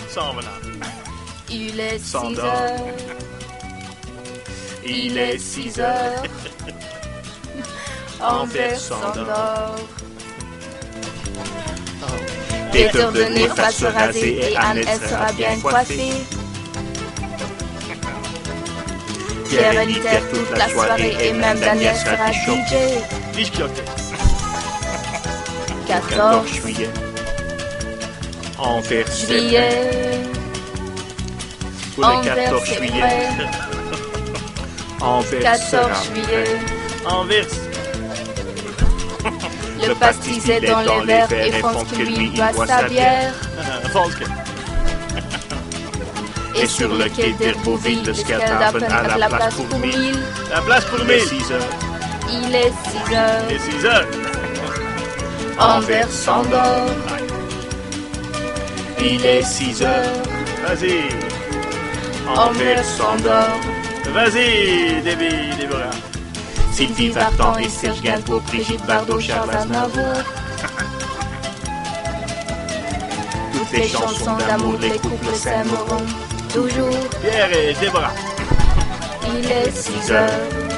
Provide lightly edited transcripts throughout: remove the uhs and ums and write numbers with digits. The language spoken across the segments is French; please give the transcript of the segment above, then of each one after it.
Il est 6 heures. Il est 6 heures. Anvers s'endort. Peter Denis va se raser et Anne, elle sera bien coiffée. Pierre et Liter toute la soirée et même Daniel sera DJ. 14 juillet. Anvers juillet. Pour le 14 juillet. Anvers 14 juillet. Anvers. Le pastis est dans les verres et Franck lui boit sa bière. Et sur le quai d'Herbouville, le Skeldapen à la place pour 1000. La place pour 1000. Il est 6 heures. Il est 6 heures. Anvers s'endort. Il est 6 heures. Vas-y. Anvers s'endort. Vas-y, Déborah. Sylvie Vartan et Serge Gainsbourg, Brigitte Bardot, Charles Aznavour. Toutes les chansons d'amour, les couples s'aimeront toujours. Pierre et Déborah. Il est 6 heures.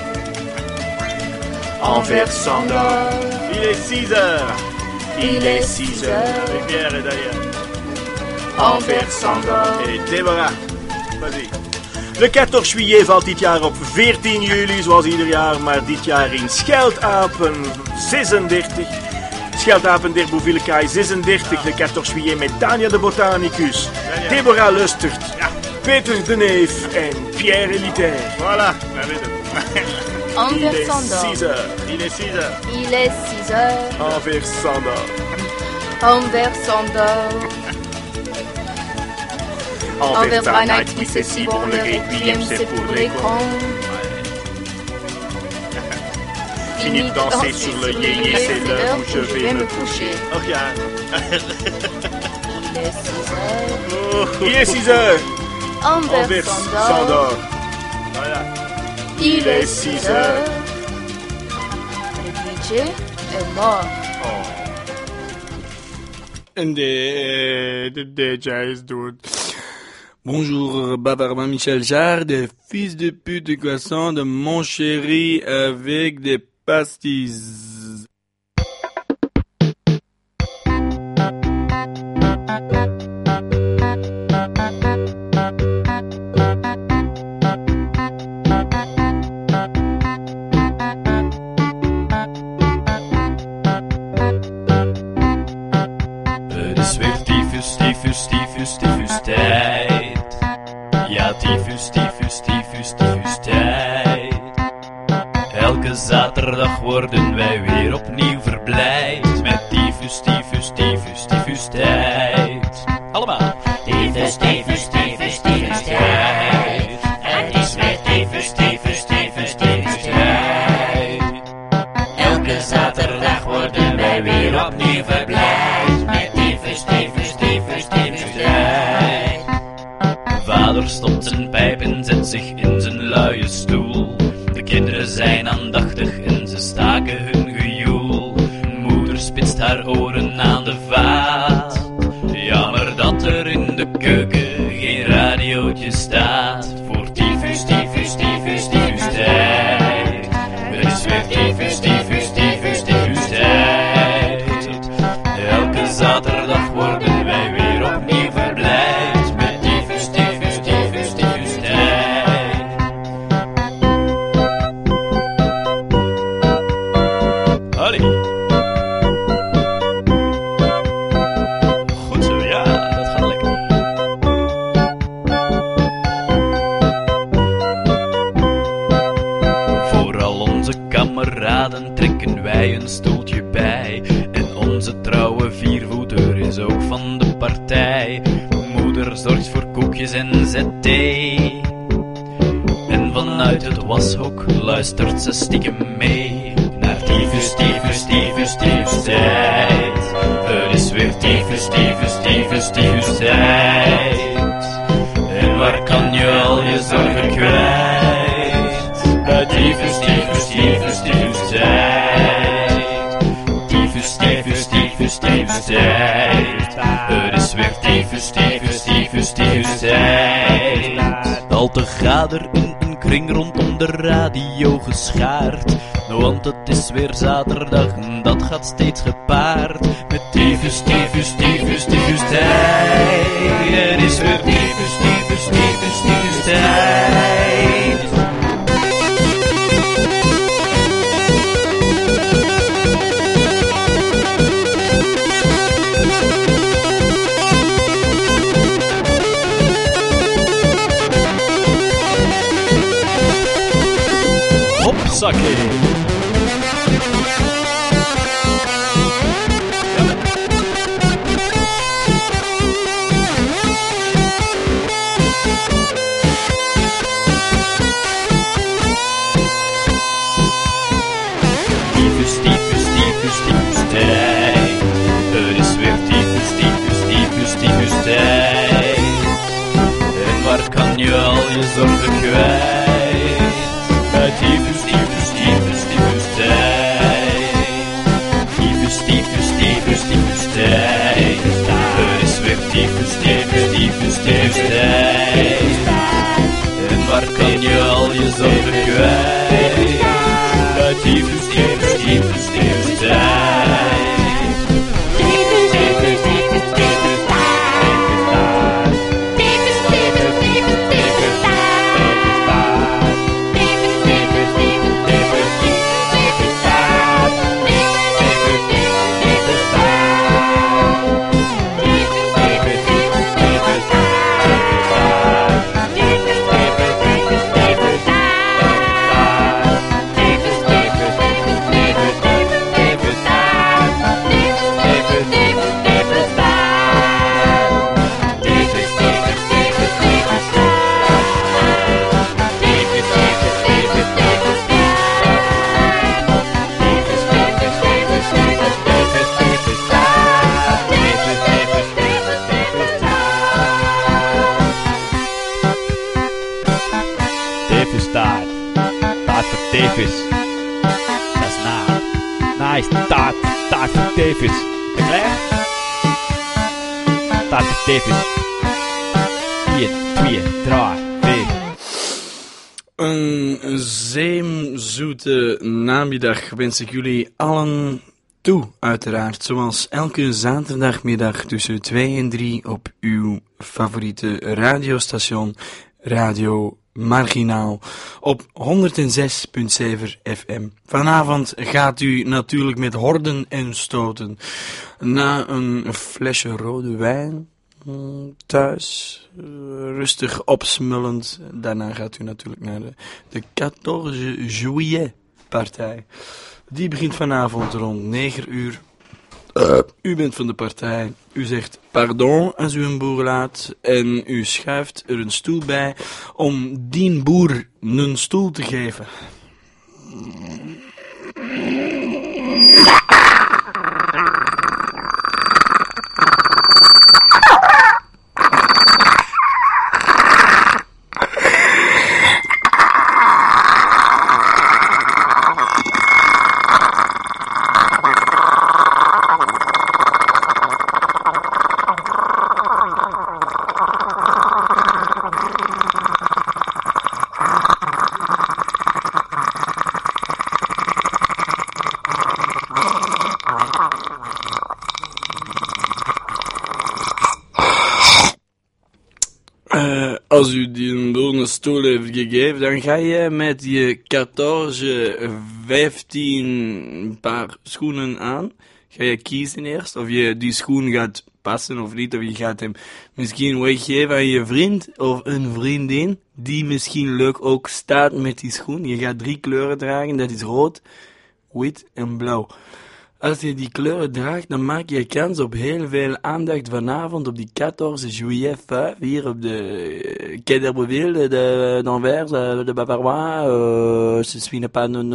Anvers s'endort. Il est 6 heures. Il est 6 heures. Et Pierre et Daniel. Anvers s'endort. Et Deborah. Vas-y. De 14 juillet valt dit jaar op 14 juli, zoals ieder jaar, maar dit jaar in Scheldapen 36. Scheldapen der Bouvillekaai 36, de 14 juillet met Tania de Botanicus, Deborah Lustert, Peter de Neef en Pierre Elitaire. Voilà, we weten het. Anvers s'endort. 6 heures. Il est 6 heures. Il est 6 heures. Anvers s'endort. Anvers s'endort. Anvers by night, oui c'est si bon, le requiem c'est pour les cons. Fini de danser sur le yéyé, c'est l'heure où je vais me coucher. Oh ja. Il est 6 heures. Il est 6 heures. Anvers s'endort. Voilà. Il est 6 heures. Le DJ est mort. And the DJ is dude. Bonjour, Bavarma Michel Jarre, des fils de pute de croissant de mon chéri avec des pastilles. Het is weer tyfus tijd. Ja, tyfus tijd. Elke zaterdag worden wij weer opnieuw verblijd met tyfus tijd. Allemaal. Tyfus tijd. Het is weer tyfus tijd. Elke zaterdag worden wij weer opnieuw verblijd met tyfus tijd. Vader stopt zijn pijp en zet zich in zijn luie stoel. De kinderen zijn aandachtig en ze staken hun gejoel. Moeder spitst haar oren aan de vaat. Jammer dat er in de keuken geen radiootje staat. Voor tyfus tijd. Het is weer tyfus tijd. Elke zaterdag worden wij weer opnieuw verblijd met tyfus tijd. Allee. Goed zo, ja, dat gaat lekker. Voor al onze kameraden trekken wij een stoeltje bij. En onze trouwe viervoeter is ook van de partij. Moeder zorgt voor koekjes en zet thee. En vanuit het washok luistert ze stiekem mee naar tyfus tijd. Het is weer tyfus tijd. En waar kan je al je zorgen kwijt? Bij tyfus tijd. Tyfus tijd. Het is weer tyfus tyfus tijd. Al te gader in een kring rondom de radio geschaard. Want het is weer zaterdag en dat gaat steeds gepaard met tyfus tijd. Er is weer tyfus tijd. Hopsakee. Tyfus tijd. Er is weer tyfus tijd. En waar kan je al je zorgen kwijt? Bij tyfus tijd. Tyfus tijd. Er is weer tyfus tijd. En waar kan je al je zorgen kwijt? Bij tyfus tijd. Taart voor tyfus. Ben je klaar? Taart voor tyfus. 1, 2, 3, 4. Een zeemzoete namiddag wens ik jullie allen toe, uiteraard. Zoals elke zaterdagmiddag tussen 2 en 3 op uw favoriete radiostation Radio Marginaal op 106.7 FM. Vanavond gaat u natuurlijk met horden en stoten. Na een flesje rode wijn thuis, rustig opsmullend. Daarna gaat u natuurlijk naar de 14 juillet partij. Die begint vanavond rond 9 uur. U bent van de partij, u zegt pardon als u een boer laat en u schuift er een stoel bij om die boer een stoel te geven. Als u die een boer een stoel heeft gegeven, dan ga je met je 15 paar schoenen aan. Ga je kiezen eerst of je die schoen gaat passen of niet. Of je gaat hem misschien weggeven aan je vriend of een vriendin die misschien leuk ook staat met die schoen. Je gaat 3 kleuren dragen, dat is rood, wit en blauw. Als je die kleuren draagt, dan maak je kans op heel veel aandacht vanavond op die 14 juillet 5, hier op de Quai d'Herbeville, d'Anvers, de Bavarois. Je suis pas je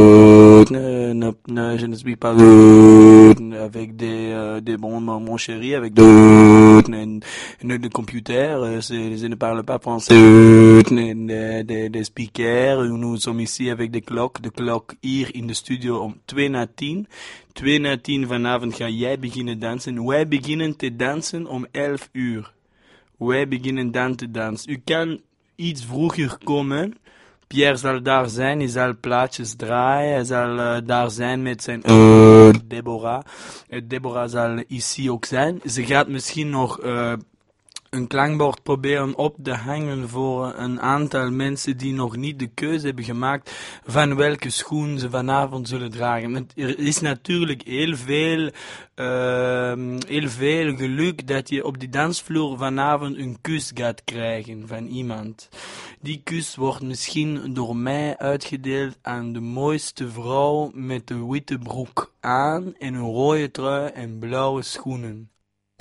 ne suis pas avec des bons, mon chéri, avec de computer, je ne parle pas français, des speakers. Nous sommes ici avec de klok hier in de studio om 9:50. 9:50 vanavond ga jij beginnen dansen. Wij beginnen te dansen om 11 uur. wij beginnen dan te dansen. U kan iets vroeger komen. Pierre zal daar zijn, hij zal plaatjes draaien, hij zal daar zijn met zijn Deborah. Deborah zal ici ook zijn. Ze gaat misschien nog een klankbord proberen op te hangen voor een aantal mensen die nog niet de keuze hebben gemaakt van welke schoen ze vanavond zullen dragen. Want er is natuurlijk heel veel geluk dat je op die dansvloer vanavond een kus gaat krijgen van iemand. Die kus wordt misschien door mij uitgedeeld aan de mooiste vrouw met de witte broek aan en een rode trui en blauwe schoenen.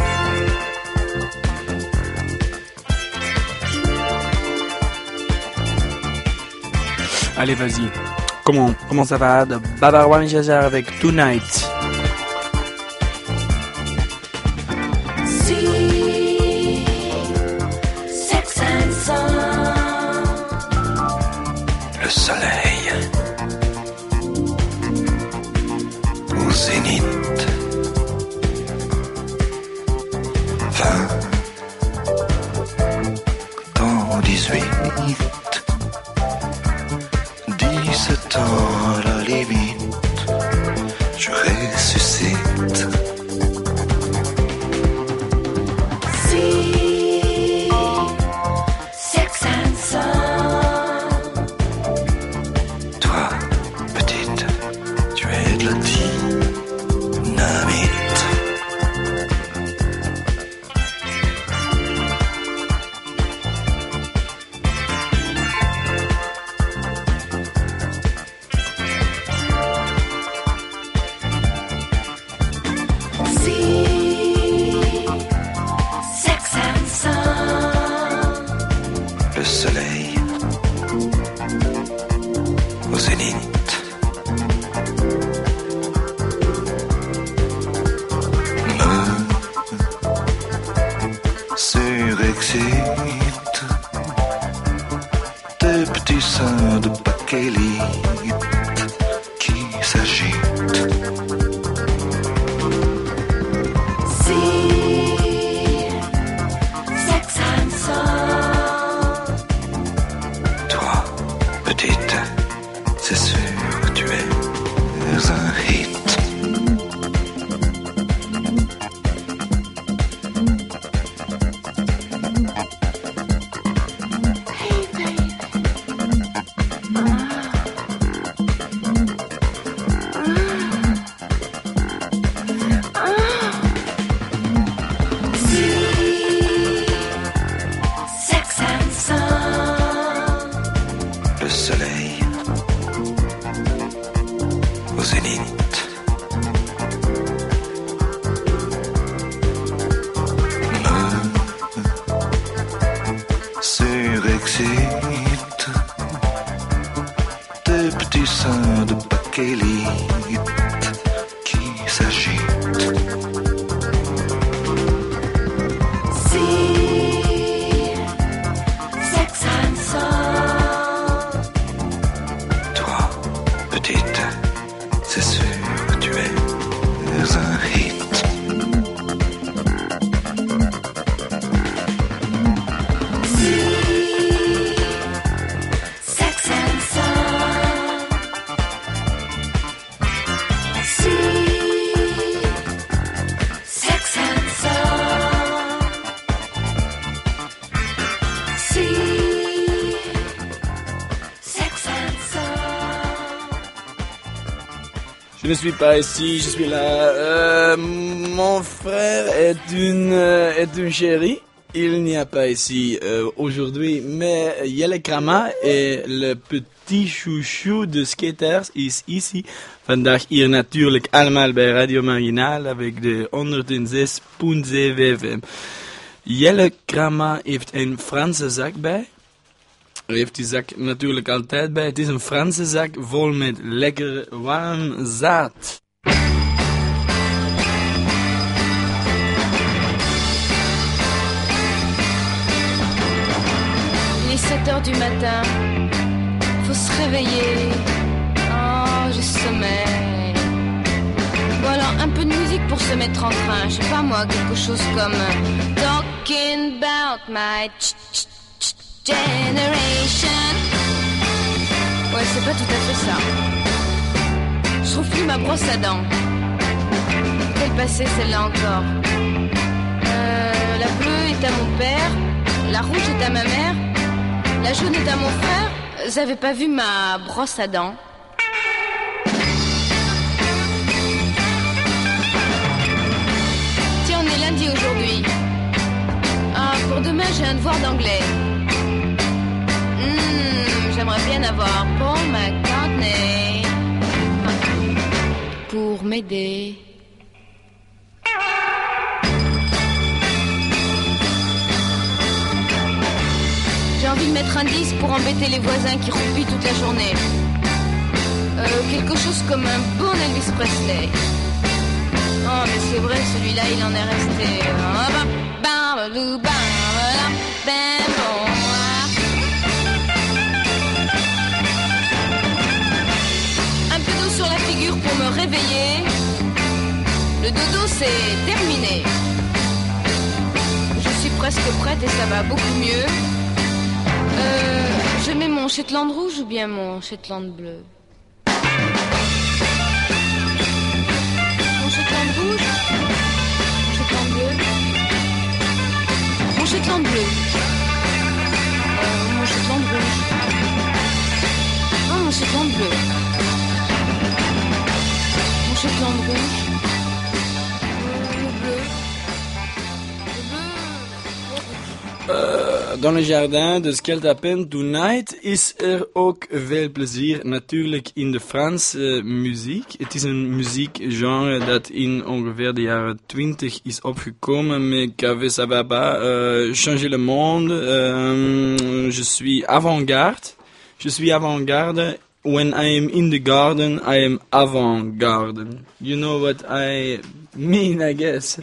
Allez, vas-y. Comment ça va? De Babarwa Michel Jarre avec Tonight. Le soleil au zénith, 20 ans, 18, 17 ans à la limite, je ressuscite. Je ne suis pas ici, je suis là. Mon frère est une chérie. Il n'y a pas ici aujourd'hui, mais Jelle Krama est le petit chouchou de skaters is ici. Vandaag hier natuurlijk allemaal bij Radio Marginaal avec de 106.7 FM. Jelle Krama heeft een Franse zak bij. Hij heeft die zak natuurlijk altijd bij. Het is een Franse zak vol met lekker warm zaad. Il est 7h du matin, faut se réveiller. Oh, je sommeille. Bon alors, un peu de musique pour se mettre en train. Je sais pas moi, quelque chose comme Talk Talking about my generation. Ouais, c'est pas tout à fait ça. Je trouve plus ma brosse à dents. Quelle passée celle-là encore. La bleue est à mon père, la rouge est à ma mère, la jaune est à mon frère. J'avais pas vu ma brosse à dents. Tiens, on est lundi aujourd'hui. Ah, pour demain j'ai un devoir d'anglais. J'aimerais bien avoir Paul McCartney pour m'aider. J'ai envie de mettre un disque pour embêter les voisins qui roupillent toute la journée. Quelque chose comme un bon Elvis Presley. Oh mais c'est vrai, celui-là il en est resté. Un peu d'eau sur la figure pour me réveiller. Le dodo c'est terminé. Je suis presque prête et ça va beaucoup mieux. Je mets mon Shetland rouge ou bien mon Shetland bleu? Mon Shetland rouge? Mon Shetland bleu? Mon Shetland bleu? Mon Shetland rouge? Ah, mon Shetland bleu? Mon Shetland rouge? Le bleu? Dans le jardin de Skeltapen Tonight is ook veel plezier. Natuurlijk in de Franse muziek. Het is een muziekgenre dat in ongeveer de jaren 20 is opgekomen. Mais qu'avec ça va pas changer le monde. Je suis avant-garde. Je suis avant-garde. When I am in the garden, I am avant-garde. You know what I mean, I guess.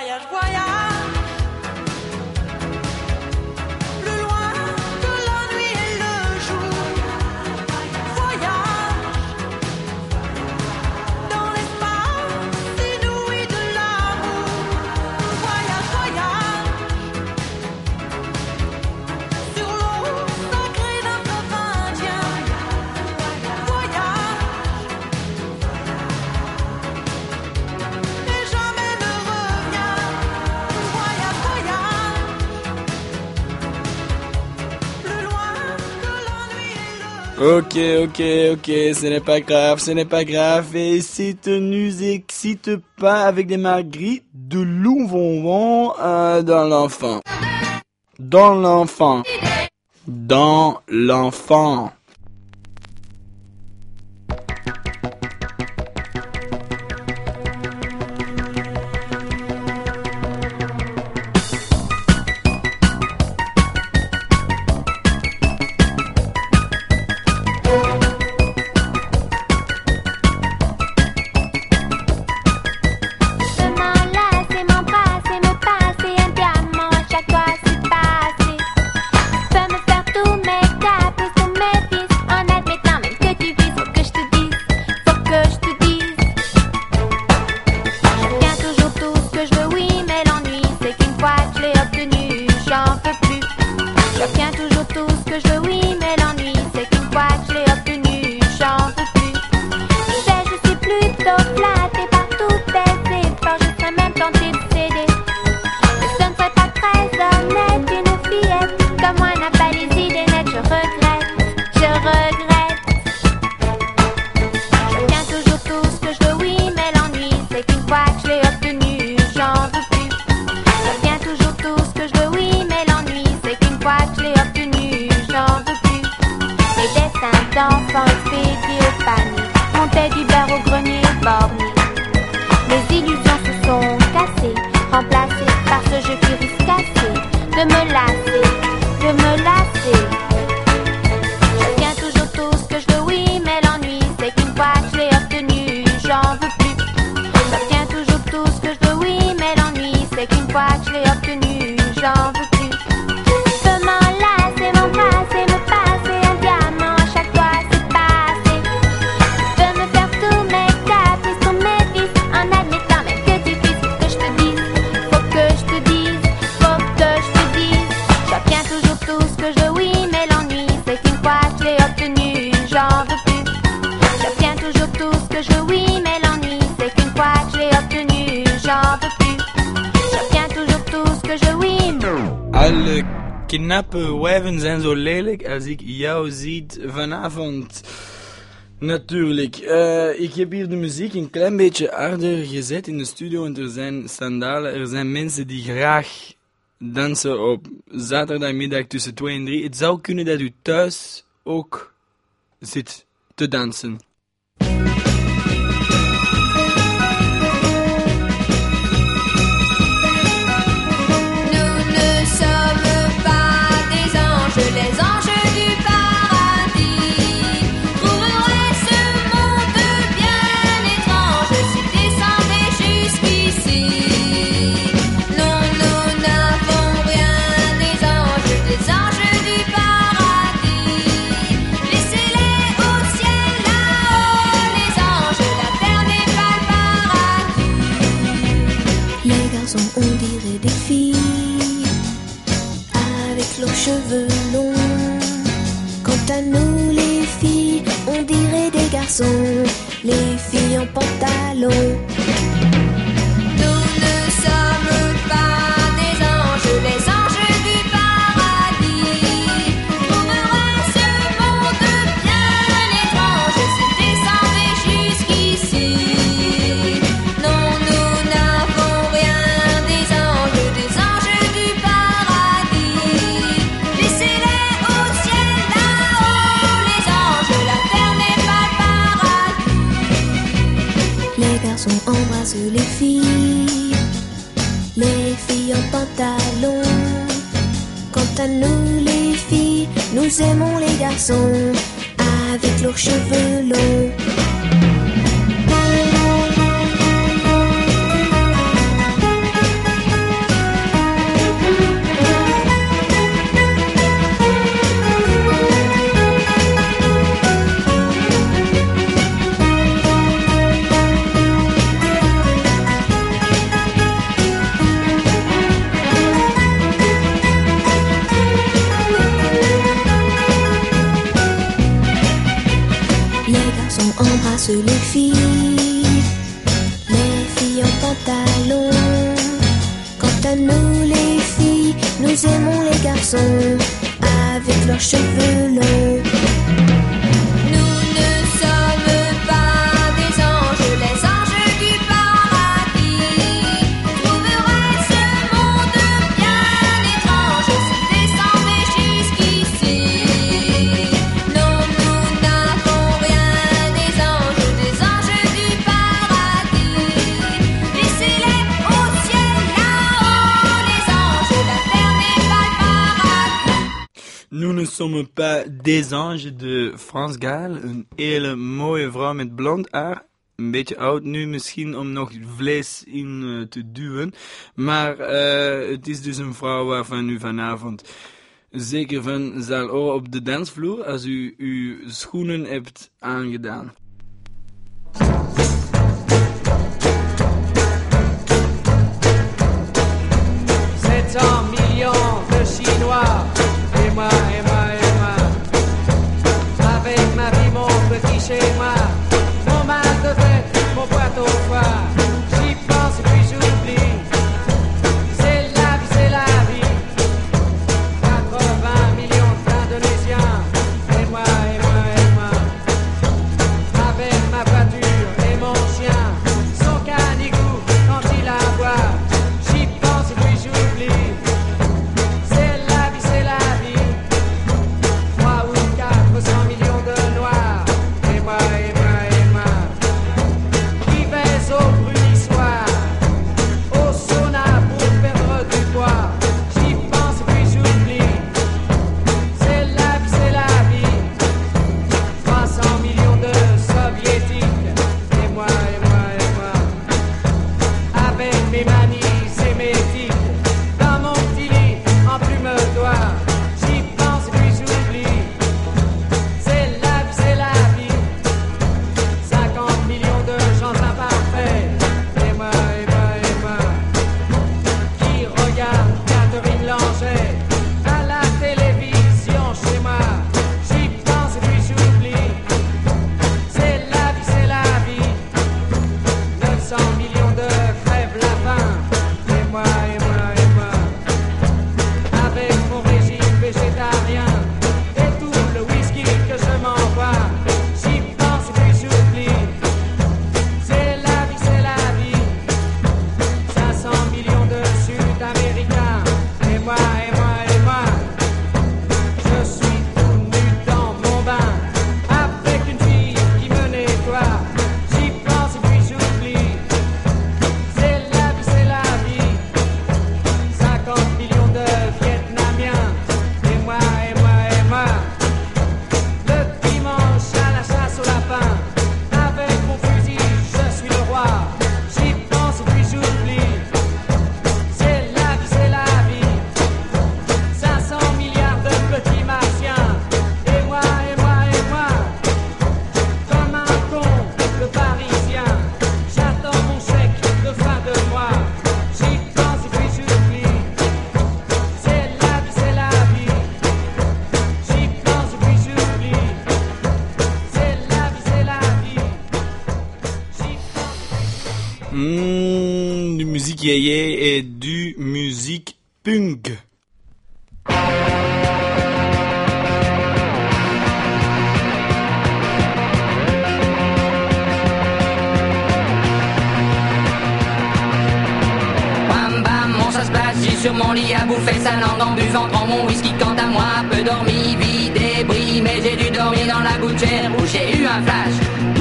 voyage, voyage. Plus loin que la nuit et le jour. Voyage dans l'espace inouï de l'amour. Voyage, voyage sur l'eau sacrée d'un fleuve indien. Voyage et jamais ne revient. Voyage, voyage plus loin que la nuit et le Ok, ce n'est pas grave. Et si tu nous excites pas avec des marguerites de loup vont dans l'enfant. Dans l'enfant. Dans l'enfant. M'enlacer, m'embrasser, me passer un diamant à chaque fois c'est passé. Peux me faire tous mes caprices, tous mes vices, en admettant même que tu vises. Faut que je te dise, faut que je te dise. J'obtiens toujours tout ce que je veux, oui, mais l'ennui c'est qu'une fois que je l'ai obtenu, j'en peux plus. J'obtiens toujours tout ce que je veux, oui, mais l'ennui c'est qu'une fois que je l'ai obtenu, j'en peux plus. Je suis plutôt flattée par tous tes efforts, je serais même tentée de céder. Mais ce ne serait pas très honnête, une fillette comme moi n'a pas les idées nettes, je regrette. J'obtiens toujours tout ce que je veux, oui, mais l'ennui c'est qu'une fois que je l'ai obtenu, j'en veux plus. J'obtiens toujours tout ce que je veux, oui, mais l'ennui c'est qu'une fois que je l'ai obtenu, j'en veux plus. Mes dessins d'enfants expédiés au panier montaient du beurre au grenier borné. Mes illusions se sont cassées, remplacées par ce jeu qui risque cassé de me lasser, de me lasser. J'obtiens toujours tout ce que je veux, oui, mais l'ennui c'est qu'une fois que je l'ai obtenu, j'en veux plus. J'obtiens toujours tout ce que je veux, oui, mais l'ennui c'est qu'une fois que je l'ai obtenu, j'en veux plus. Je peux m'enlacer, m'embrasser, me passer un diamant à chaque fois c'est passé. Je peux me faire tous mes caprices, tous mes vices, en admettant même que tu vises. Faut que je te dise, faut que je te dise, faut que je te dise. J'obtiens toujours tout ce que je veux, oui, mais l'ennui c'est qu'une fois que je l'ai obtenu, j'en veux plus. J'obtiens toujours tout ce que je veux, oui, mais l'ennui c'est qu'une fois que je l'ai obtenu, j'en veux plus. J'obtiens toujours tout ce que je veux, oui. Alle knappe wijven zijn zo lelijk als ik jou ziet vanavond. Natuurlijk. Ik heb hier de muziek een klein beetje harder gezet in de studio, want er zijn sandalen. Er zijn mensen die graag dansen op zaterdagmiddag tussen 2 en 3. Het zou kunnen dat u thuis ook zit te dansen. Nous ne sommes pas des anges, les anges du paradis. Trouveraient ce monde bien étrange si descendaient jusqu'ici. Non, nous n'avons rien des anges du paradis. Laissez-les au ciel là-haut, les anges, la terre n'est pas le paradis. Les garçons, on dirait des filles, avec leurs cheveux longs. Quant à nous, les filles, on dirait des garçons, les filles en pantalon. Nous ne sommes pas des anges, les anges du paradis. Trouveraient ce monde bien étrange si descendaient jusqu'ici. Non, nous n'avons rien des anges du paradis. Laissez-les au ciel là-haut, les anges, la terre n'est pas le paradis. Les garçons embrassent les filles en pantalon. Quant à nous, les filles, nous aimons les garçons, avec leurs cheveux longs. dansent les filles en pantalon. Quant à nous les filles, nous aimons les garçons avec leurs cheveux longs. Nous ne sommes pas des anges, les anges du paradis. Trouverait ce monde bien étrange s'ils descendaient jusqu'ici. Non, nous n'avons rien des anges du paradis. Laissez-les au ciel là-haut, les anges, la terre n'est pas le paradis. Nous ne sommes pas des anges de Frans Gaal, een hele mooie vrouw met blond haar. Een beetje oud nu misschien om nog vlees in te duwen. Maar het is dus een vrouw waarvan u vanavond zeker van zal horen op de dansvloer als u uw schoenen hebt aangedaan. 700 millions de Chinois. Et moi, avec ma vie, mon petit schéma, mon mal de tête, mon boîte au foie, j'y pense et puis j'oublie. C'est la vie. 80 millions d'Indonésiens. Et moi, avec ma voiture et mon chien, son canigou quand il aboie, j'y pense et puis j'oublie. C'est la vie. 3 ou 400 millions de noirs. Et moi, qui baise au brunissoir, au sauna pour perdre du poids. J'y pense et puis j'oublie. C'est la vie. 300 millions de soviétiques. Et moi, avec mes manies sémétiques, dans mon petit lit en plume d'oie. J'y pense et puis j'oublie. C'est la vie. 50 millions de gens imparfaits. Et moi, qui regarde Catherine Langer à la télévision chez moi. J'y pense et puis j'oublie. C'est la vie. 900 millions de crèvent la faim. Et moi, avec mon régime végétarien et tout le whisky que je m'envoie. J'y pense et puis j'oublie. C'est la vie. 500 millions de Sud-Américains. Et moi, je suis tout nu dans mon bain, avec une fille qui me nettoie. J'y pense et puis j'oublie. C'est la vie. 50 millions de Vietnamiens. Et moi, le dimanche à la chasse au lapin, avec mon fusil, je suis le roi. J'y pense et puis j'oublie. C'est la vie. 500 milliards de petits martiens. Et moi, comme un con, le parisien, j'attends mon chèque de fin de mois. J'y pense et puis j'oublie. C'est la vie. J'y pense et puis j'oublie. C'est la vie. J'y pense. Du muziek yéyé et du muziek punk. Bam bam, mon ça se passe, j'ai sur mon lit à bouffer sa langue en buvant grand mon whisky. Quant à moi, peu dormi, vie débris, mais j'ai dû dormir dans la gouttière où j'ai eu un flash.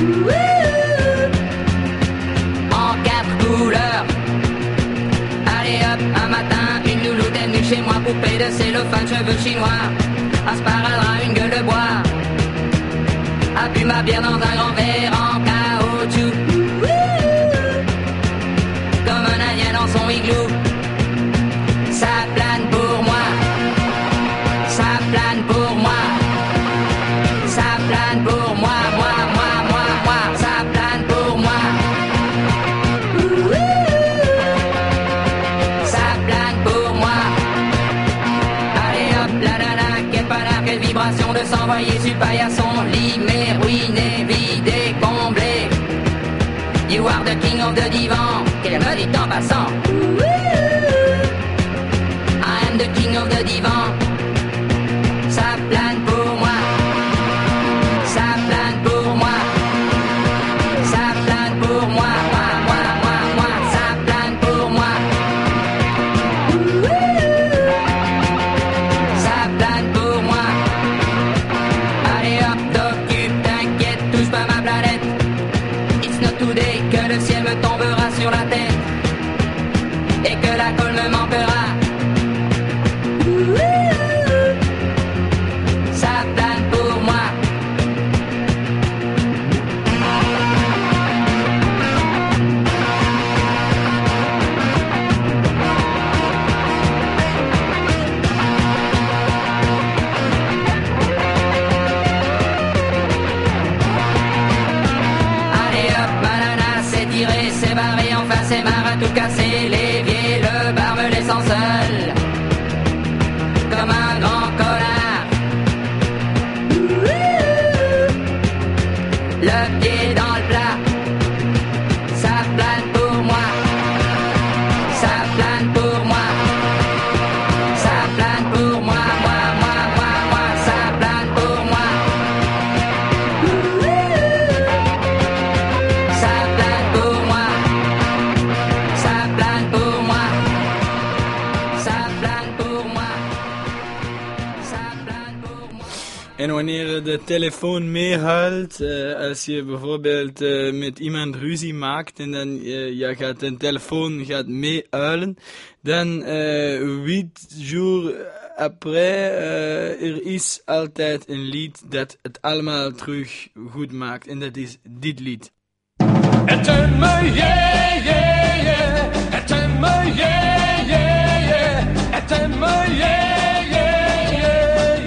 En 4 couleurs. Allez hop, un matin, une louloute est venue chez moi, poupée de cellophane, cheveux chinois, un sparadrap, une gueule de bois, a bu ma bière dans un grand verre en caoutchouc, comme un indien dans son igloo. Ça plane pour moi, ça plane pour moi, ça plane pour moi, ça plane pour moi. Ça plane pour moi. Allez hop, la la la, quelle panard, quelle vibration de s'envoyer sur paillasson. Limé, ruiné, vidé, comblé, of the divan, qu'elle me dit en passant. I am the king of the divan. Ça plane pour moi. Ça plane pour moi. Ça plane pour moi. Moi. Ça plane pour moi. Ça plane pour moi. Allez hop, t'occupe, t'inquiète, touche pas ma planète. It's not today que le ciel me tombera sur la tête et que la colle me manquera. Ça plane pour moi. Allez hop, banana, c'est tiré, c'est barré, enfin c'est marre à tout casser. L'évier, le bar me laissant seul comme un grand connard. Le pied dans le plat. Ça plane pour moi. Ça plane pour moi. Ça plane pour moi. Moi. Ça plane pour moi. Ça plane pour moi. Ça plane pour moi. Ça plane pour moi. Ça plane pour moi. En wanneer de telefoon meehuilt, als je bijvoorbeeld met iemand ruzie maakt en dan gaat de telefoon gaat meehuilen, dan 8 jours après, er is altijd een lied dat het allemaal terug goed maakt. En dat is dit lied. Het en me, yeah, yeah, yeah. Het en me, yeah, yeah, yeah. Het en me, yeah, yeah, yeah,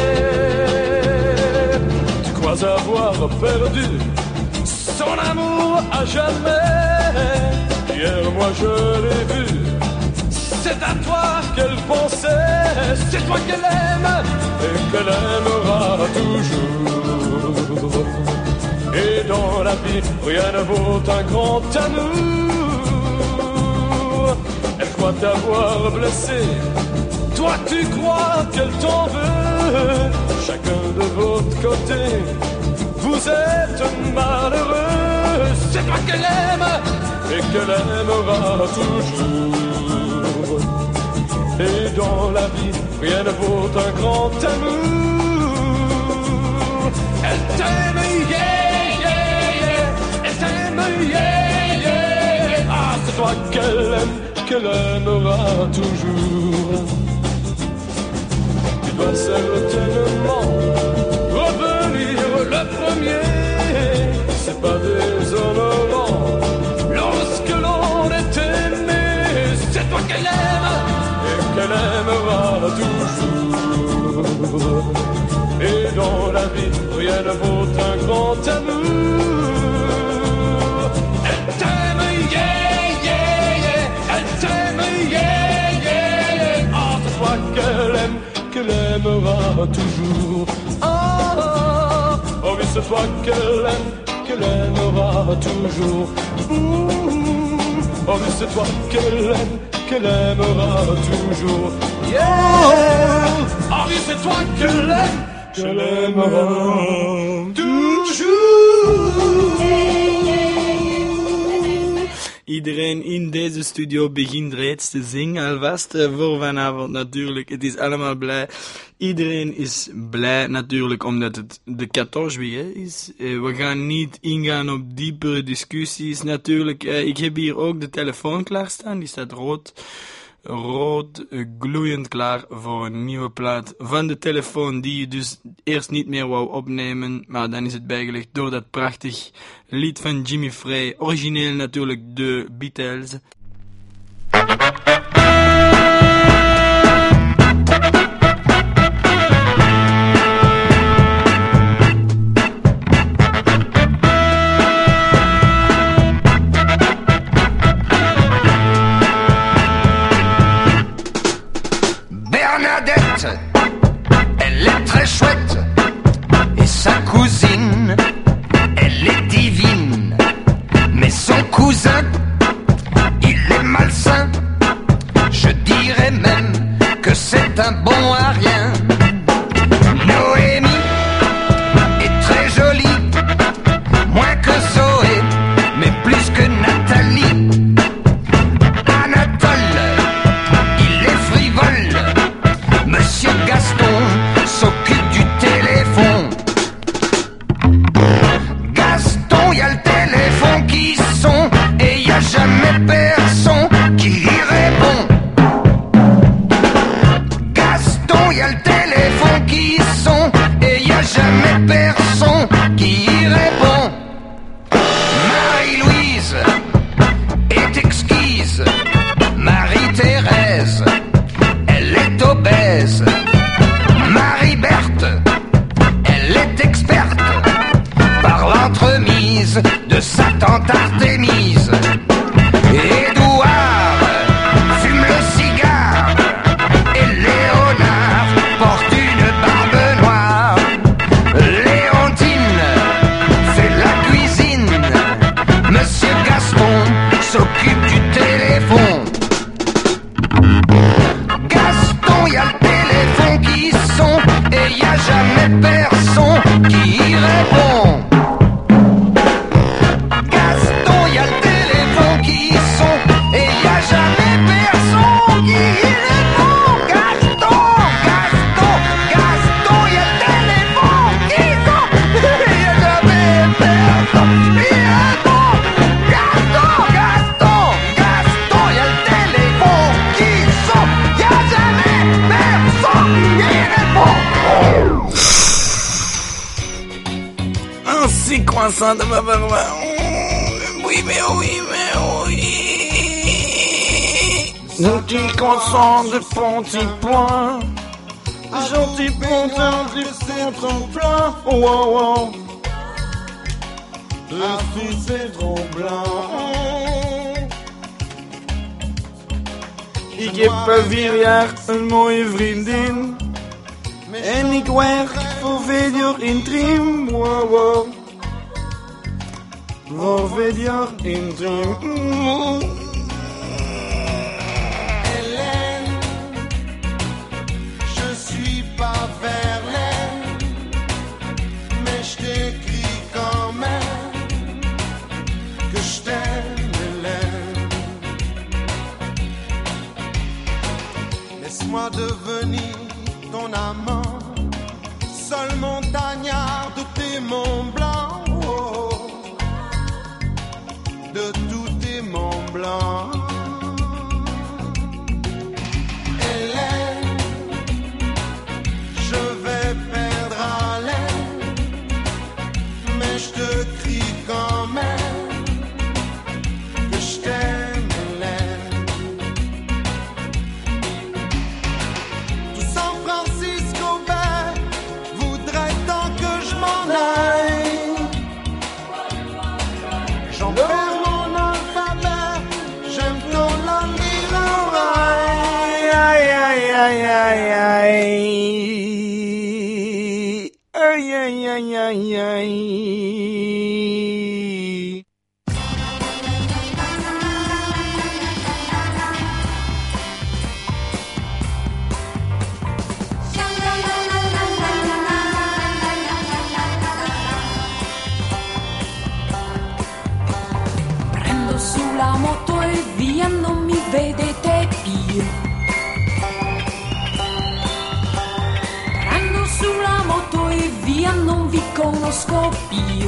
yeah. Tu crois avoir perdu son amour à jamais. Hier, moi, je l'ai vu. C'est à toi qu'elle pensait. C'est toi qu'elle aime et qu'elle aimera toujours. Et dans la vie, rien ne vaut un grand amour. Elle croit t'avoir blessé. Toi, tu crois qu'elle t'en veut. Chacun de votre côté, vous êtes malheureux. C'est toi qu'elle aime et qu'elle aimera toujours. Et dans la vie, rien ne vaut un grand amour. Elle t'aime, yeah, yeah, yeah. Elle t'aime, yeah, yeah. Ah, c'est toi qu'elle aimera toujours. Tu dois certainement revenir le premier. C'est pas déshonorant lorsque l'on est aimé. C'est toi qu'elle aime et qu'elle aimera toujours. Et dans la vie, rien ne vaut un grand amour. Elle t'aime, yeah, yeah, yeah. Elle t'aime, yeah, yeah, yeah. Ah, c'est toi qu'elle aimera toujours. Ah, oh oui, c'est toi qu'elle aimera toujours. Oh oui, c'est toi qu'elle aimera toujours. Yeah. Oh oui, c'est toi qu'elle aimera toujours. Iedereen in deze studio begint reeds te zingen alvast voor vanavond natuurlijk. Het is allemaal blij. Iedereen is blij natuurlijk omdat het de 14 juillet is. We gaan niet ingaan op diepere discussies natuurlijk. Ik heb hier ook de telefoon klaarstaan. Die staat rood, gloeiend klaar voor een nieuwe plaat van de telefoon die je dus eerst niet meer wou opnemen, maar dan is het bijgelegd door dat prachtig lied van Jimmy Frey, origineel natuurlijk de Beatles. Elle est très chouette et sa cousine, elle est divine. Mais son cousin que c'est un bon à rien. Noémie est très jolie, moins que Zoé, mais plus que Nathalie. Anatole, il est frivole. Monsieur Gaston s'occupe du téléphone. Gaston, y a le téléphone qui sonne et y a jamais personne qui y répond. Gaston, y a le téléphone qui sonne et y a jamais personne qui y répond. Marie-Louise est exquise. Marie-Thérèse, elle est obèse. Marie-Berthe, elle est experte par l'entremise de sa tante Artémise. Édouard fume le cigare et Léonard porte une barbe noire. Léontine fait la cuisine. Monsieur Gaston s'occupe du téléphone. Gaston, y a le téléphone qui sonne et y a jamais personne qui y répond. Gaston, y a le téléphone qui sonne et y a jamais personne qui y répond. Gaston, Gaston, Gaston, y a le téléphone qui sonne et y a jamais personne qui y répond. Gaston, Gaston, Gaston, y a le téléphone qui sonne, y a jamais personne qui y répond. Ainsi croissant de ma barbe. Oui, mais oui, mais oui. Gentil croissant de petit point. Gentil pontin du centre plein. Oh, oh, oh. La fille c'est trop blanc. Ik heb een 4 jaar een mooie vriendin. En ik werk voor Video Intrim. Wow, wow. Voor Video Intrim. Hélène, je suis pas Verlaine, mais je t'écris quand même que je t'aime, Hélène. Laisse-moi devenir ton amant, seul montagnard de tes monts blancs, oh, de tous tes monts blancs. Hélène, je vais perdre haleine, mais je te crie quand même que je t'aime, Hélène. Tout San Francisco Bay voudrait tant que je m'en aille. J'en perds mon alphabet, j'aime ton langue. Aïe, aïe, aïe, aïe, aïe. Aïe, aïe, aïe, aïe, aïe. Prendo sulla moto e via, non mi vedete più. Prendo sulla moto e via, non vi conosco più.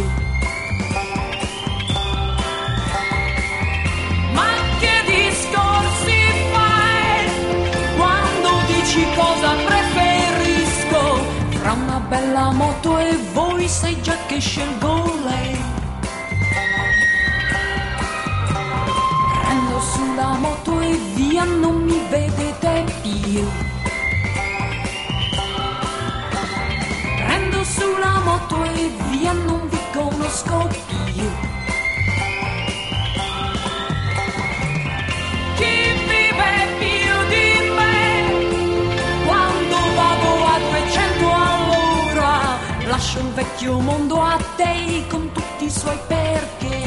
Ma che discorsi fai quando dici cosa preferisco? Fra una bella moto e voi sai già che scelgo lei. Prendo sulla moto e via, non mi vedete più. Prendo sulla moto e via, non vi conosco più. Chi vive più di me quando vado a 200 all'ora? Lascio il vecchio mondo a te con tutti i suoi perché.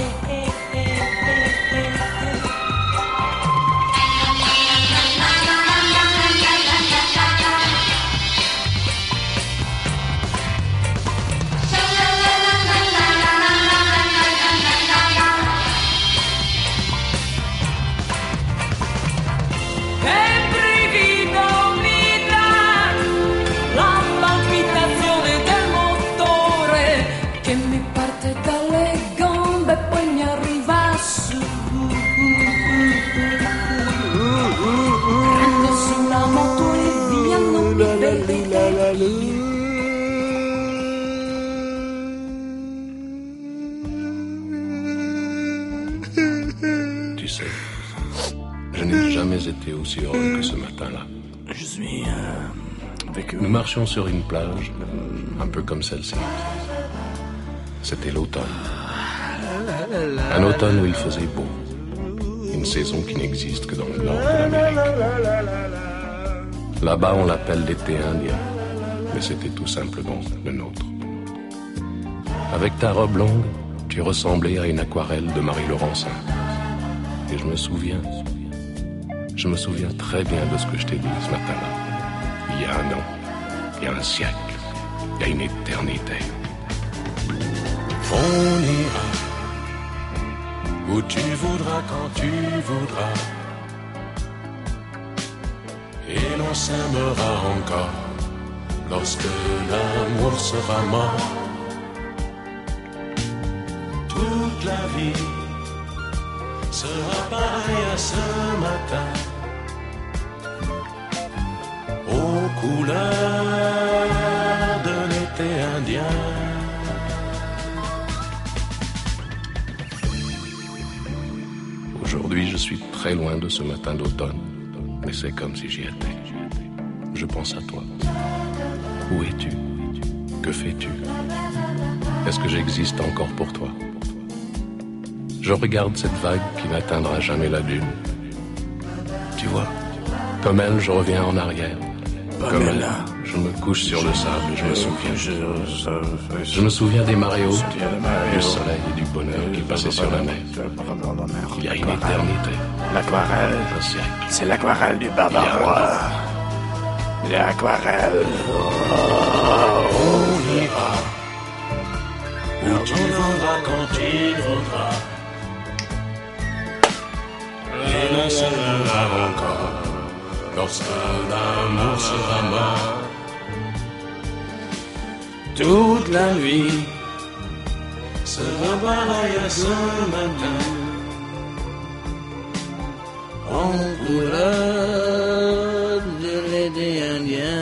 Tu sais, je n'ai jamais été aussi heureux que ce matin-là. Je suis avec eux. Nous marchions sur une plage, un peu comme celle-ci. C'était l'automne. Un automne où il faisait beau. Une saison qui n'existe que dans le nord de l'Amérique. Là-bas, on l'appelle l'été indien, mais c'était tout simplement le nôtre. Avec ta robe longue, tu ressemblais à une aquarelle de Marie Laurencin. Et je me souviens très bien de ce que je t'ai dit ce matin-là. Il y a un an, il y a un siècle, il y a une éternité. On ira où tu voudras, quand tu voudras. Et l'on s'aimera encore lorsque l'amour sera mort. Toute la vie sera pareille à ce matin, aux couleurs de l'été indien. Aujourd'hui, je suis très loin de ce matin d'automne, mais c'est comme si j'y étais. Je pense à toi. Où es-tu? Que fais-tu? Est-ce que j'existe encore pour toi? Je regarde cette vague qui n'atteindra jamais la dune. Tu vois, comme elle, je reviens en arrière. Comme elle, je me couche sur le sable et je me souviens. Je me souviens des marées hautes, du soleil et du bonheur qui passaient sur la mer. Il y a une éternité. L'aquarelle. Un siècle. C'est l'aquarelle du Bavarois. L'aquarelle. On ira où tu voudras, quand tu voudras. Et l'on s'aimera encore lorsque l'amour sera mort. Toute la nuit sera pareil à ce matin, en couleur de l'été indien.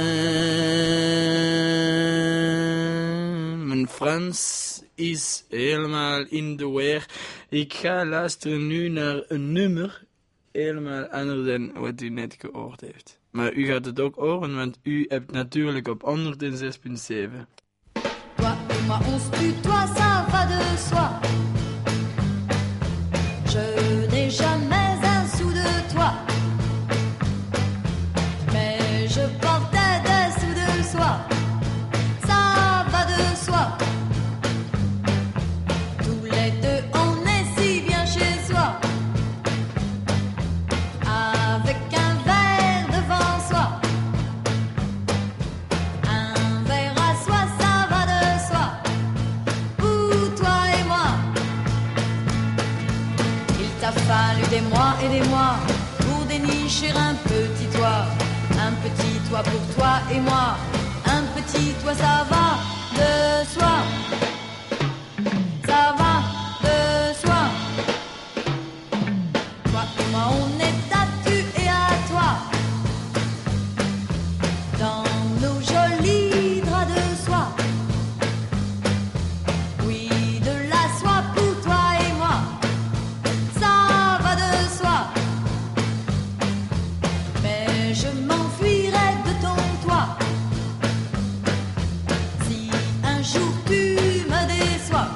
Mijn Frans is helemaal in de weer. Ik ga luisteren nu naar een nummer helemaal anders dan wat u net gehoord heeft. Maar u gaat het ook horen, want u hebt natuurlijk op 106.7. Toi et moi on se tutoie, ça va de soi. Je n'ai jamais un sou de toi, mais je portais des sous de soie. Ça va de soi. Tous les deux on est si bien chez soi, avec un verre devant soi. Un verre à soi, ça va de soi. Pour toi et moi, il t'a fallu des mois et des mois pour dénicher un petit toit. Un petit toit pour toi et moi. Un petit toit, ça va de soi. Ça va de soi. Toi et moi, on est à tu et à toi, dans nos jolis draps de soie. Oui, de la soie pour toi et moi. Ça va de soi. Mais je m'enfuirai de ton toit si un jour tu me déçois.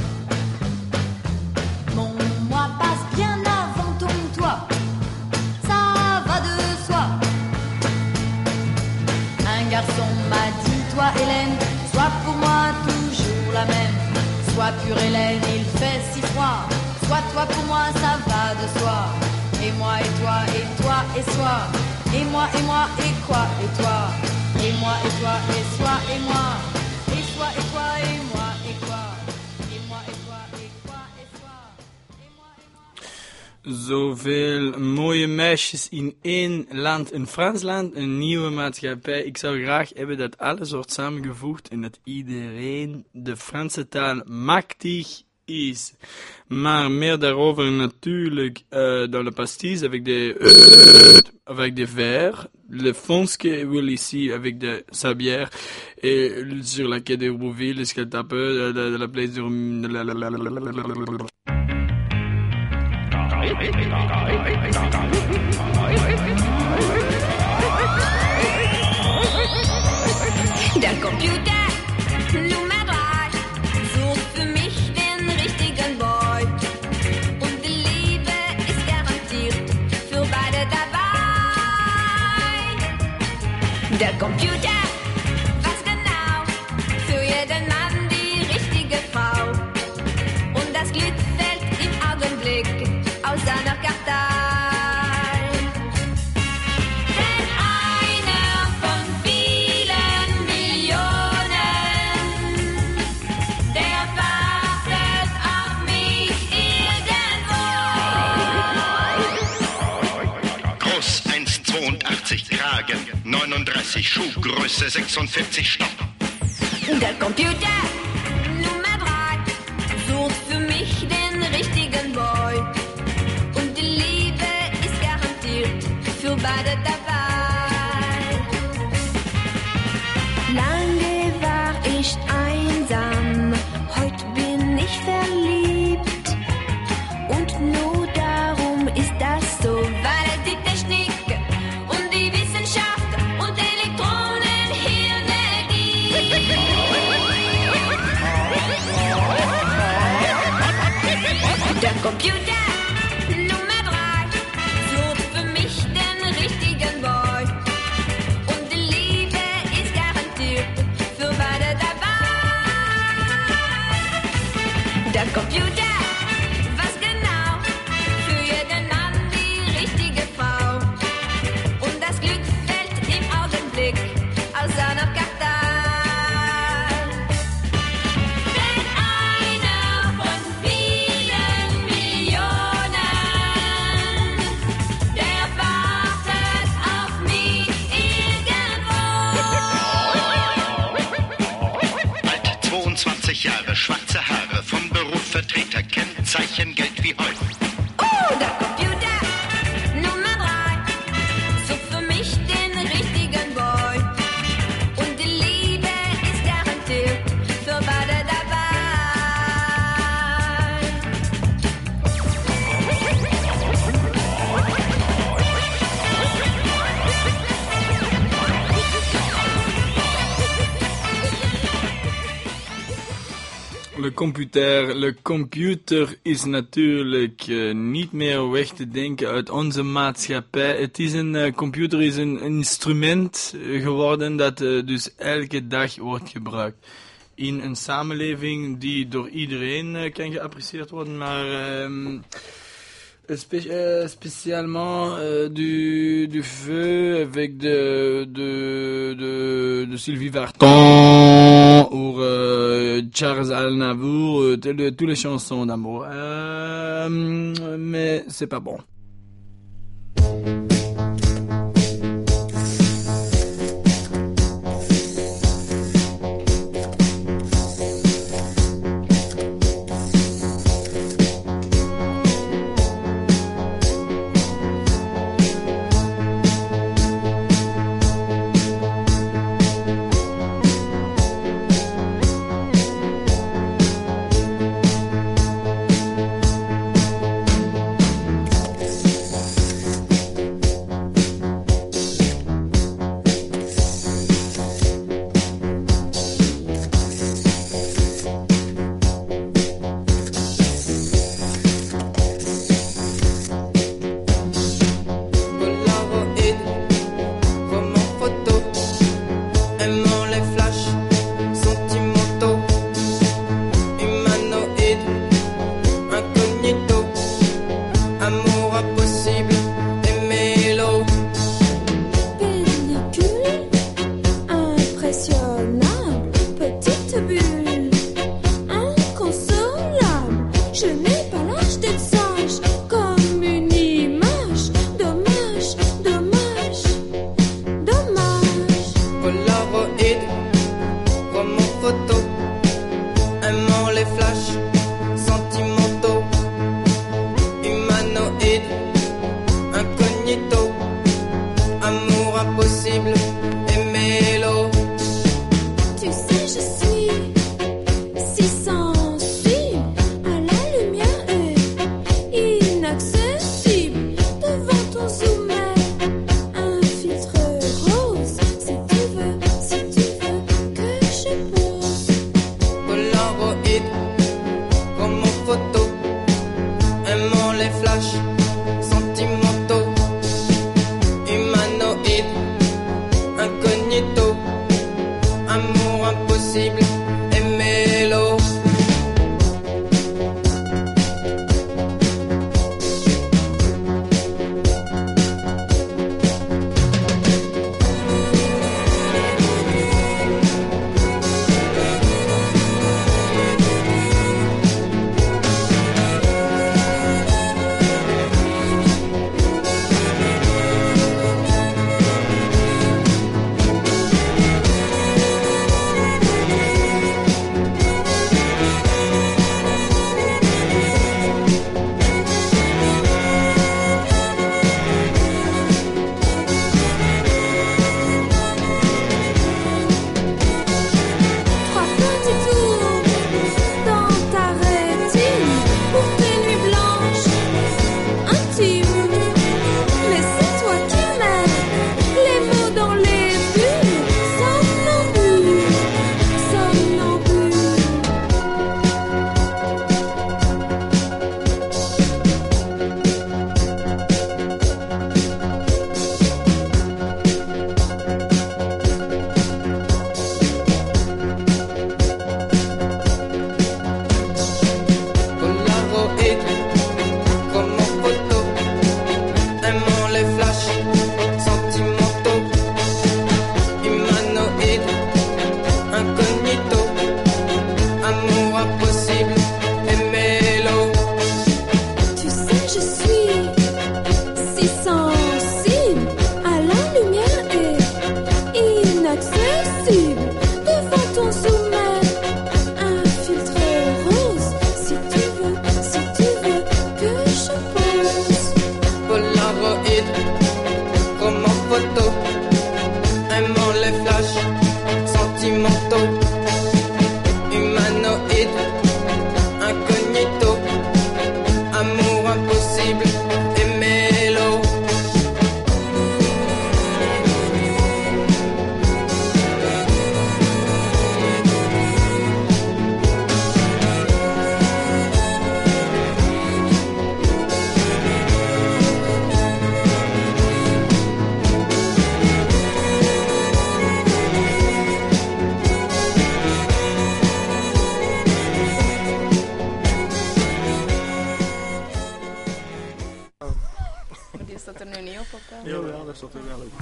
Mon moi passe bien avant ton toit. Ça va de soi. Un garçon m'a dit, toi Hélène, sois pour moi toujours la même. Sois pure Hélène, il fait si froid. Sois toi pour moi, ça va de soi. Et moi et toi et soi. Et moi et quoi et toi. Et moi et toi et soi et moi. Et soi et toi et moi et quoi. Et moi et toi et quoi et soi. Zoveel mooie meisjes in één land, een Frans land, een nieuwe maatschappij. Ik zou graag hebben dat alles wordt samengevoegd en dat iedereen de Franse taal machtig is. Maar meer daarover natuurlijk dans le pastis avec des verres. Le Fonske will ici avec de sa bière. Et sur la quai de Rouville, ce qu'elle tape de la place de... Der Computer, Nummer 3, sucht für mich den richtigen Boy. Und die Liebe ist garantiert für beide dabei. Der Computer weiß genau für jeden Mann die richtige Frau. Und das Glück fällt im Augenblick aus seiner Kartei. Kragen, 39 Schuhgröße, 46 Stopp. Der Computer, Nummer 3, sucht für mich den richtigen Boy. Und die Liebe ist garantiert für beide dabei. Lange war ich einsam, heute bin ich verliebt. Und nur darum ist das so, weil die Technik der Computer, Nummer 3, sucht für mich den richtigen Boy. Und die Liebe ist garantiert für beide dabei. Der Computer weiß genau für jeden Mann die richtige Frau. Und das Glück fällt im Augenblick aus seiner Kartei. Jahre, schwarze Haare, vom Beruf Vertreter, Kennzeichen Geld wie Heu. Der Computer, Nummer 3, sucht für mich den richtigen Boy. Und die Liebe ist garantiert für beide dabei. Le computer is natuurlijk niet meer weg te denken uit onze maatschappij. Het is computer is een instrument geworden dat dus elke dag wordt gebruikt. In een samenleving die door iedereen kan geapprecieerd worden, maar spécialement du feu avec de Sylvie Vartan ou Charles Aznavour, toutes les chansons d'amour. Mais c'est pas bon.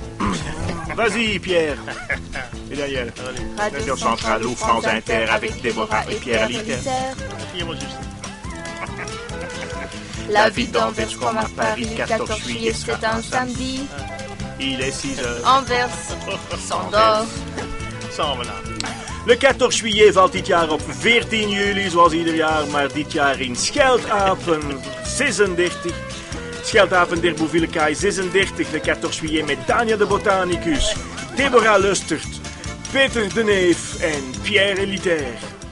Vas-y, Pierre. Et Daniel. Radio Centrale ou France Inter avec Déborah et Pierre Liter. La vie d'Anvers comme à Paris, 14 juillet, c'est un samedi. Il est 6 heures. Anvers s'endort. Le 14 juillet valt dit jaar op 14 juli, zoals ieder jaar, maar dit jaar in Scheldapen 36. Scheldapen der Bouvillekaai 36, le 14 juillet met Tanja de Botanicus, Deborah Lustert, Peter de Neef en Pierre Elitaire.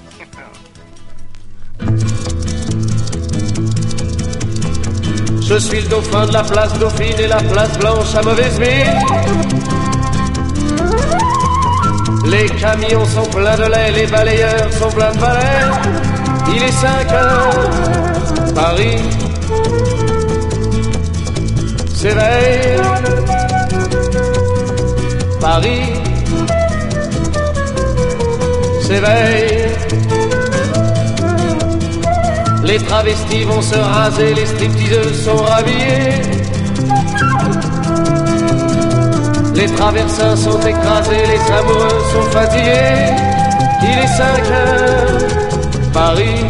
Je suis le dauphin de la place Dauphine et la place Blanche à mauvaise mine. Les camions sont pleins de lait, les balayeurs sont pleins de balais. Il est 5 heures, Paris s'éveille. Paris s'éveille. Les travestis vont se raser, les stripteaseuses sont rhabillées. Les traversins sont écrasés, les amoureux sont fatigués. Il est 5 heures, Paris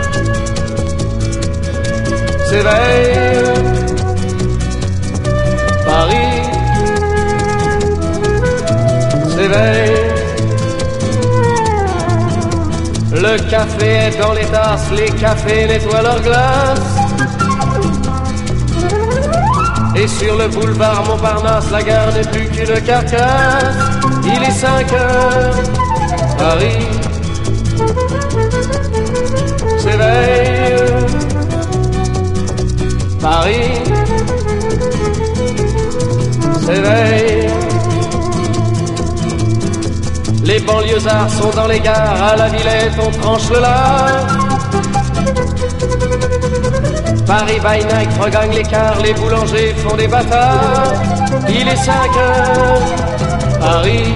s'éveille. Paris s'éveille. Le café est dans les tasses, les cafés nettoient leurs glaces. Et sur le boulevard Montparnasse, la gare n'est plus qu'une carcasse. Il est 5 heures, Paris s'éveille. Paris s'éveille. Les banlieusards sont dans les gares, à la Villette on tranche le lard. Paris by night regagne l'écart, les boulangers font des bâtards. Il est 5 heures, Paris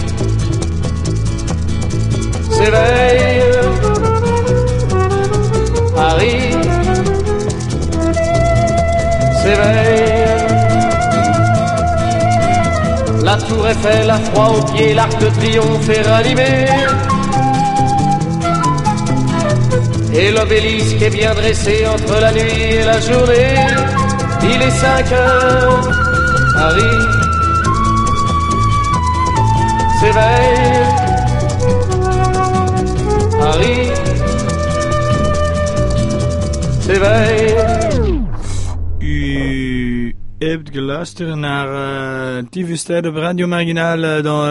s'éveille. Paris s'éveille. La tour Eiffel a froid aux pieds, l'arc de triomphe est ranimé. Et l'obélisque est bien dressé entre la nuit et la journée. Il est 5 heures, Paris s'éveille. Paris s'éveille. U hebt geluisterd naar TV Ster op Radio Marginal dans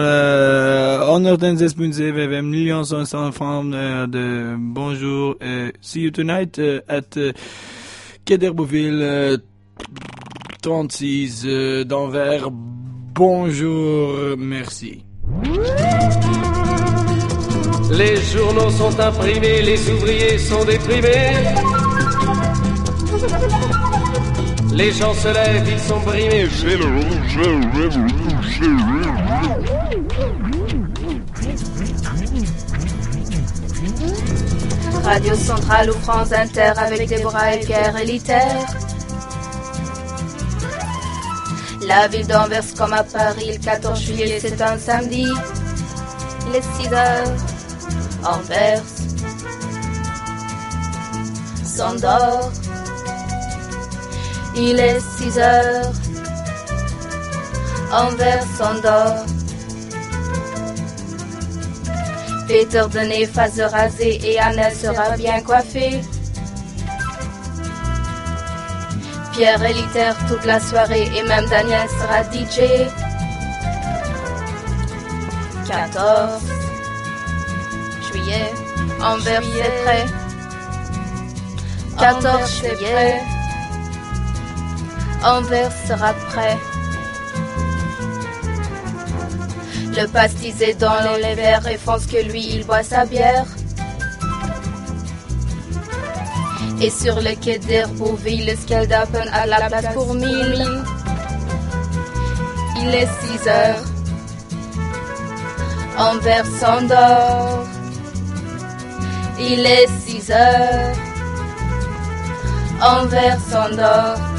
106.7 FM Lyon sans de bonjour see you tonight at Quai d'Herboville 36 d'Anvers. Bonjour, merci. Les journaux sont imprimés, les ouvriers sont déprimés. Les gens se lèvent, ils sont brimés. Radio Centrale ou France Inter avec Déborah et Pierre Elitaire. La ville d'Anvers comme à Paris, le 14 juillet c'est un samedi. Il est 6 heures, Anvers s'endort. Il est 6 heures, Anvers s'endort. Peter de Neef va se raser et Anna sera bien coiffée. Pierre Elitaire toute la soirée et même Daniel sera DJ. 14 juillet, Anvers c'est prêt. 14 juillet, Anvers sera prêt. Le pastis est dans les verres et pense que lui il boit sa bière. Et sur le quai d'Herboville, le Scheldapen a la place pour 1000. Il est 6 heures, Anvers s'endort. Il est 6 heures, Anvers s'endort.